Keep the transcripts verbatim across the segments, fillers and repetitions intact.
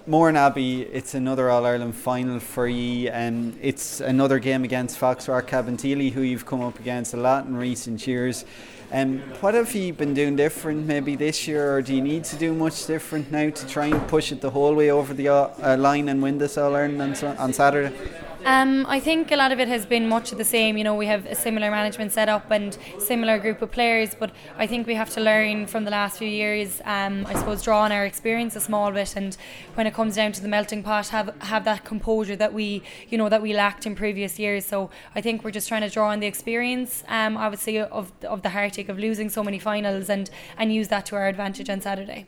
Moran Abbey, it's another All-Ireland final for you, and it's another game against Foxrock Cabinteely, who you've come up against a lot in recent years. Um, what have you been doing different maybe this year, or do you need to do much different now to try and push it the whole way over the uh, line and win this All-Ireland on, so- on Saturday? Um, I think a lot of it has been much of the same. You know, we have a similar management setup and similar group of players, but I think we have to learn from the last few years. Um, I suppose draw on our experience a small bit, and when it comes down to the melting pot, have have that composure that we, you know, that we lacked in previous years. So I think we're just trying to draw on the experience, um, obviously of of the heartache of losing so many finals, and and use that to our advantage on Saturday.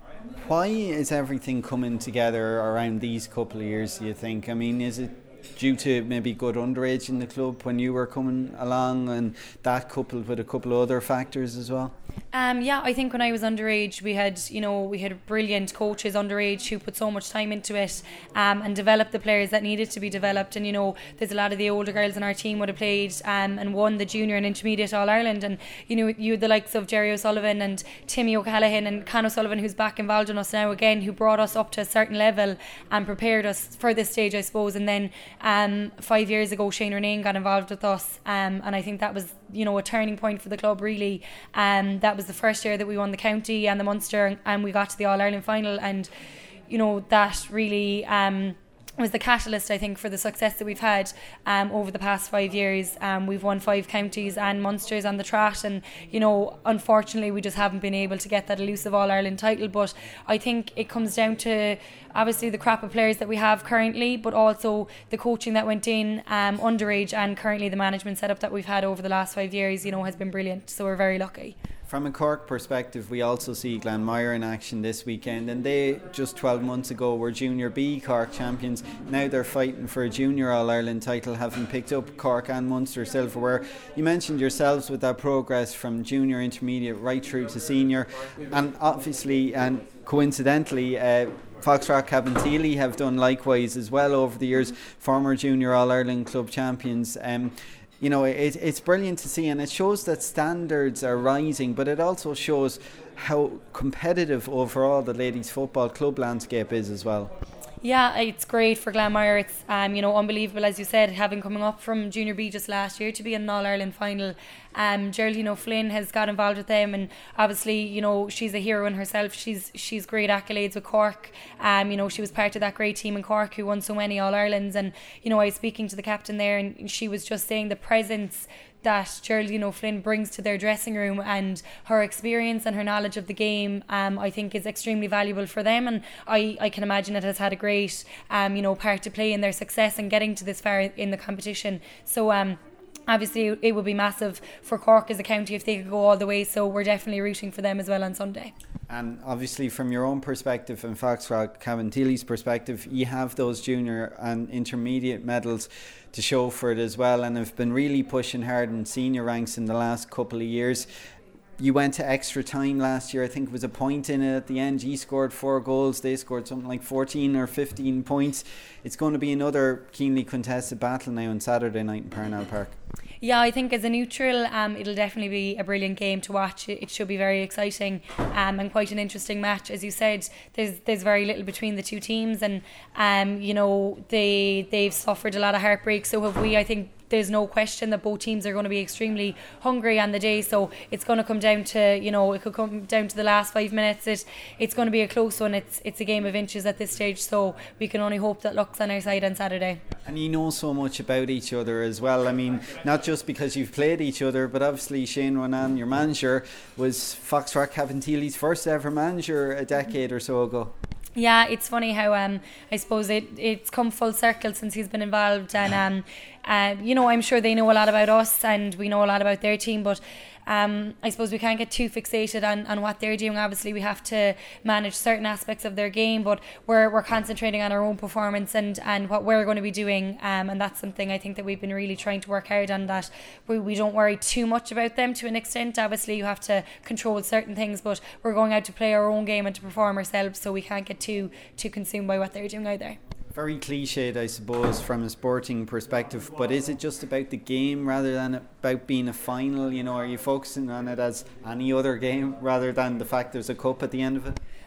Why is everything coming together around these couple of years, do you think? I mean, is it due to maybe good underage in the club when you were coming along, and that coupled with a couple of other factors as well? Um, yeah, I think when I was underage, we had, you know, we had brilliant coaches underage who put so much time into it, um, and developed the players that needed to be developed. And you know, there's a lot of the older girls in our team would have played um, and won the junior and intermediate All Ireland. And you know, you had the likes of Jerry O'Sullivan and Timmy O'Callaghan and Con O'Sullivan, who's back involved in us now again, who brought us up to a certain level and prepared us for this stage, I suppose. And then um, five years ago, Shane Renane got involved with us, um, and I think that was, you know, a turning point for the club really. Um, that was the first year that we won the county and the Munster, and we got to the All-Ireland final, and you know, that really um, was the catalyst, I think, for the success that we've had um, over the past five years. Um, we've won five counties and Munsters on the trot, and you know, unfortunately we just haven't been able to get that elusive All-Ireland title. But I think it comes down to obviously the crop of players that we have currently, but also the coaching that went in um, underage, and currently the management setup that we've had over the last five years, you know, has been brilliant. So we're very lucky. From a Cork perspective, we also see Glanmire in action this weekend, and they just twelve months ago were Junior B Cork champions. Now they're fighting for a Junior All-Ireland title, having picked up Cork and Munster silverware. You mentioned yourselves with that progress from junior, intermediate right through to senior, and obviously and coincidentally uh, Foxrock Cabinteely have done likewise as well over the years, former Junior All-Ireland club champions. Um, You know, it, it's brilliant to see, and it shows that standards are rising, but it also shows how competitive overall the ladies football club landscape is as well. Yeah, it's great for Glanmire. It's um, you know, unbelievable, as you said, having coming up from Junior B just last year to be in an All-Ireland final. Um, Geraldine O'Flynn has got involved with them, and obviously, you know, she's a hero in herself. She's she's great accolades with Cork. Um, you know, she was part of that great team in Cork who won so many All-Irelands. And you know, I was speaking to the captain there, and she was just saying the presence that Geraldine O'Flynn brings to their dressing room, and her experience and her knowledge of the game, um, I think is extremely valuable for them, and I, I can imagine it has had a great um, you know, part to play in their success and getting to this far in the competition. So um, obviously it would be massive for Cork as a county if they could go all the way, so we're definitely rooting for them as well on Sunday. And obviously from your own perspective and Foxrock Cabinteely's perspective, you have those junior and intermediate medals to show for it as well, and have been really pushing hard in senior ranks in the last couple of years. You went to extra time last year. I think it was a point in it at the end. You scored four goals. They scored something like fourteen or fifteen points. It's going to be another keenly contested battle now on Saturday night in Parnell Park. Yeah, I think as a neutral, um, it'll definitely be a brilliant game to watch. It, it should be very exciting um, and quite an interesting match. As you said, there's there's very little between the two teams, and um, you know, they they've suffered a lot of heartbreak. So have we. I think there's no question that both teams are going to be extremely hungry on the day. So it's going to come down to, you know, it could come down to the last five minutes. It it's going to be a close one. It's it's a game of inches at this stage. So we can only hope that luck's on our side on Saturday. And you know so much about each other as well. I mean, not just because you've played each other, but obviously Shane Renane, your manager, was Foxrock Cabinteely's first ever manager a decade or so ago. Yeah, it's funny how um I suppose it it's come full circle since he's been involved, and um uh, you know, I'm sure they know a lot about us and we know a lot about their team, but um I suppose we can't get too fixated on, on what they're doing. Obviously we have to manage certain aspects of their game, but we're we're concentrating on our own performance and, and what we're going to be doing, um and that's something I think that we've been really trying to work hard on, that we, we don't worry too much about them to an extent. Obviously you have to control certain things, but we're going out to play our own game and to perform ourselves, so we can't get too too consumed by what they're doing either. Very cliched, I suppose, from a sporting perspective, but is it just about the game rather than about being a final? You know, are you focusing on it as any other game rather than the fact there's a cup at the end of it?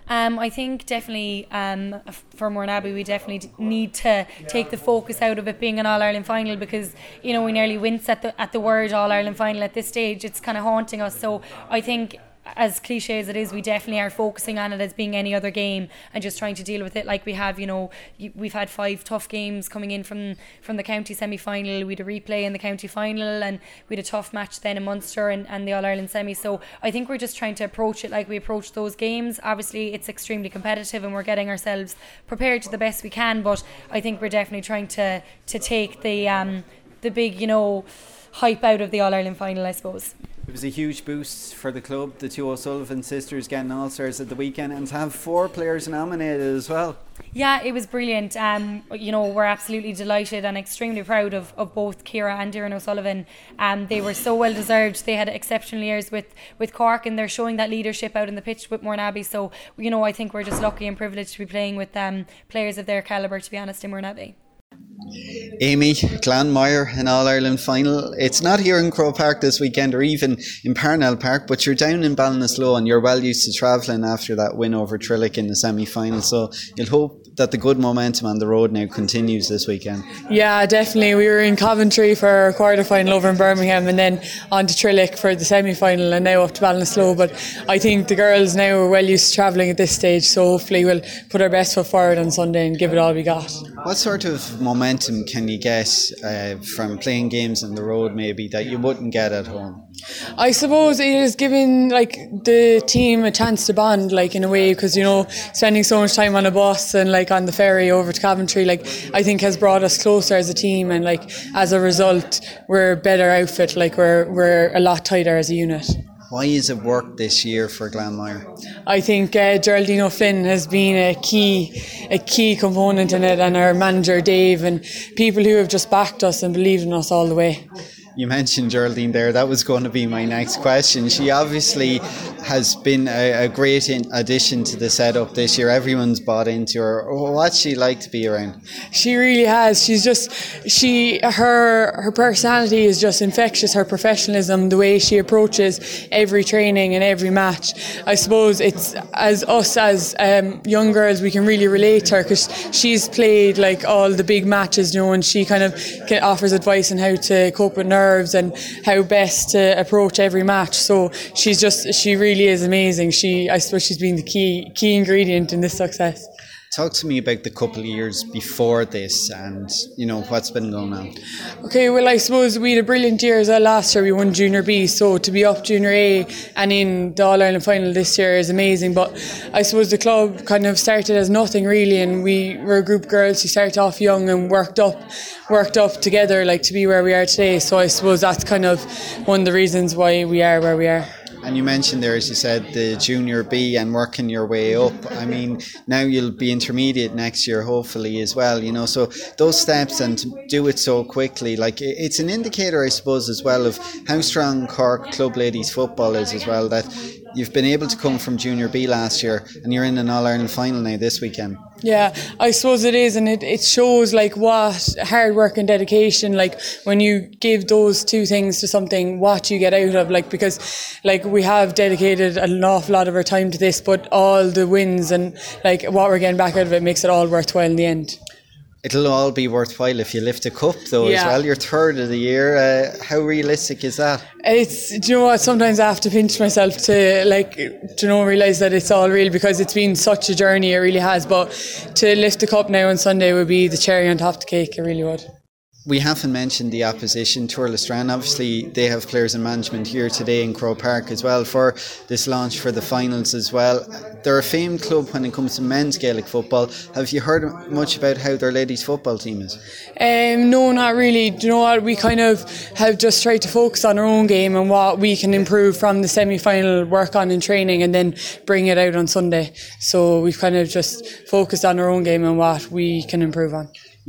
Um, I think definitely um, for Mourneabbey we definitely need to take the focus out of it being an All-Ireland final, because you know we nearly wince at the at the word All-Ireland final at this stage. It's kind of haunting us. So I think, as cliche as it is, we definitely are focusing on it as being any other game and just trying to deal with it like we have. You know, we've had five tough games coming in from from the county semi-final. We had a replay in the county final, and we had a tough match then in Munster and, and the All-Ireland semi. So I think we're just trying to approach it like we approach those games. Obviously it's extremely competitive and we're getting ourselves prepared to the best we can, but I think we're definitely trying to to take the um the big, you know, hype out of the All-Ireland final, I suppose. It was a huge boost for the club, the two O'Sullivan sisters getting All-Stars at the weekend, and to have four players nominated as well. Yeah, it was brilliant. Um, you know, we're absolutely delighted and extremely proud of, of both Ciara and Doireann O'Sullivan. Um, they were so well deserved. They had exceptional years with, with Cork, and they're showing that leadership out in the pitch with Mourneabbey. So, you know, I think we're just lucky and privileged to be playing with um, players of their calibre, to be honest, in Mourneabbey. Amy, Glanmire, an All-Ireland final. It's not here in Croke Park this weekend or even in Parnell Park, but you're down in Ballinasloe and you're well used to travelling after that win over Trillick in the semi-final. So you'll hope that the good momentum on the road now continues this weekend. Yeah, definitely. We were in Coventry for a quarter-final over in Birmingham, and then on to Trillick for the semi-final, and now up to Ballinasloe. But I think the girls now are well used to travelling at this stage, so hopefully we'll put our best foot forward on Sunday and give it all we got. What sort of momentum can you get uh, from playing games on the road maybe that you wouldn't get at home? I suppose it is giving like the team a chance to bond, like in a way, because you know spending so much time on a bus and like on the ferry over to Coventry, like I think has brought us closer as a team, and like as a result we're a better outfit, like we're we're a lot tighter as a unit. Why has it worked this year for Glanmire? I think uh, Geraldine O'Flynn has been a key a key component in it, and our manager Dave, and people who have just backed us and believed in us all the way. You mentioned Geraldine there. That was going to be my next question. She obviously has been a, a great in addition to the setup this year. Everyone's bought into her. What's she like to be around? She really has. She's just, she, her, her personality is just infectious. Her professionalism, the way she approaches every training and every match. I suppose it's, as us as um, young girls, we can really relate to her because she's played like all the big matches, you know, and she kind of offers advice on how to cope with nerves and how best to approach every match. So she's just, she really is amazing. She, I suppose she's been the key key ingredient in this success. Talk to me about the couple of years before this and, you know, what's been going on. Okay, well, I suppose we had a brilliant year as well last year. We won Junior B, so to be up Junior A and in the All-Ireland final this year is amazing. But I suppose the club kind of started as nothing really, and we were a group of girls who started off young and worked up worked up together like to be where we are today. So I suppose that's kind of one of the reasons why we are where we are. And you mentioned there, as you said, the Junior B and working your way up. I mean, now you'll be intermediate next year, hopefully, as well, you know. So those steps and to do it so quickly, like it's an indicator, I suppose, as well of how strong Cork Club Ladies football is as well, that you've been able to come from Junior B last year and you're in an All-Ireland final now this weekend. Yeah, I suppose it is, and it, it shows like what hard work and dedication, like when you give those two things to something, what you get out of, like because like we have dedicated an awful lot of our time to this, but all the wins and like what we're getting back out of it makes it all worthwhile in the end. It'll all be worthwhile if you lift a cup though, yeah. as well. You're third of the year. Uh, how realistic is that? It's, do you know what, sometimes I have to pinch myself to like, to know, realise that it's all real, because it's been such a journey, it really has. But to lift the cup now on Sunday would be the cherry on top of the cake, it really would. We haven't mentioned the opposition, Tuair Strand. Obviously, they have players and management here today in Croke Park as well for this launch for the finals as well. They're a famed club when it comes to men's Gaelic football. Have you heard much about how their ladies' football team is? Um, no, not really. Do you know what? We kind of have just tried to focus on our own game and what we can improve from the semi-final, work on in training, and then bring it out on Sunday. So we've kind of just focused on our own game and what we can improve on.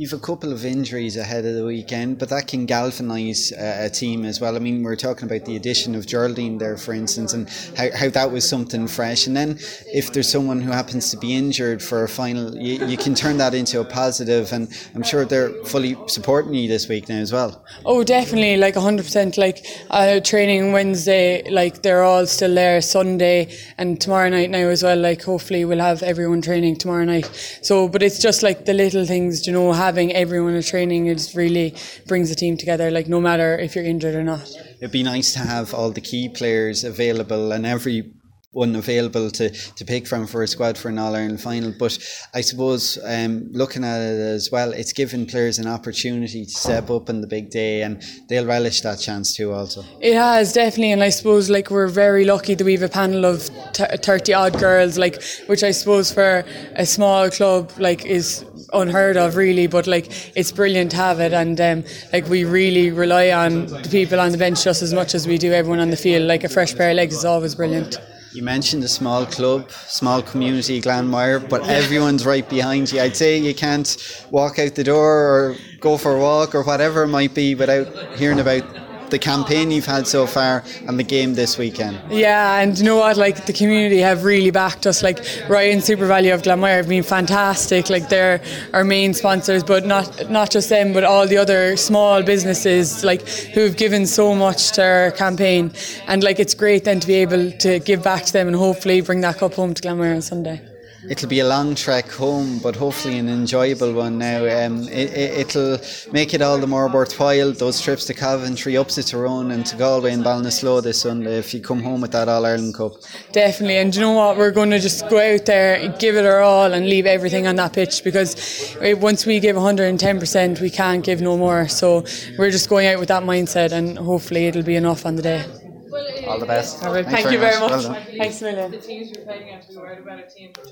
you've a couple of injuries ahead of the weekend, but that can galvanise uh, a team as well. I mean, we're talking about the addition of Geraldine there, for instance, and how, how that was something fresh. And then if there's someone who happens to be injured for a final, you, you can turn that into a positive, and I'm sure they're fully supporting you this week now as well. Oh, definitely, like one hundred percent. Like uh, training Wednesday, like they're all still there Sunday and tomorrow night now as well. Like hopefully we'll have everyone training tomorrow night. So, but it's just like the little things, you know, having everyone at training, it really brings the team together, like no matter if you're injured or not. It'd be nice to have all the key players available and every one available to, to pick from for a squad for an All-Ireland final. But I suppose um, looking at it as well, it's given players an opportunity to step up in the big day, and they'll relish that chance too also. It has, definitely, and I suppose like we're very lucky that we have a panel of thirty odd girls, like, which I suppose for a small club like is unheard of really, but like it's brilliant to have it, and um, like we really rely on the people on the bench just as much as we do everyone on the field. Like a fresh pair of legs is always brilliant. You mentioned a small club, small community, Glanmire, but everyone's right behind you. I'd say you can't walk out the door or go for a walk or whatever it might be without hearing about the campaign you've had so far and the game this weekend. Yeah, and you know what, like the community have really backed us. Like Ryan SuperValu of Glanmire have been fantastic. Like they're our main sponsors, but not not just them, but all the other small businesses like who have given so much to our campaign, and like it's great then to be able to give back to them and hopefully bring that cup home to Glanmire on Sunday. It'll be a long trek home, but hopefully an enjoyable one now. Um, it, it, it'll make it all the more worthwhile, those trips to Coventry, up to Tyrone and to Galway and Ballinasloe this Sunday, if you come home with that All-Ireland Cup. Definitely, and you know what, we're going to just go out there, give it our all and leave everything on that pitch, because once we give one hundred ten percent we can't give no more. So we're just going out with that mindset, and hopefully it'll be enough on the day. All the best. All right, thank you very much. Well done. Thanks a million.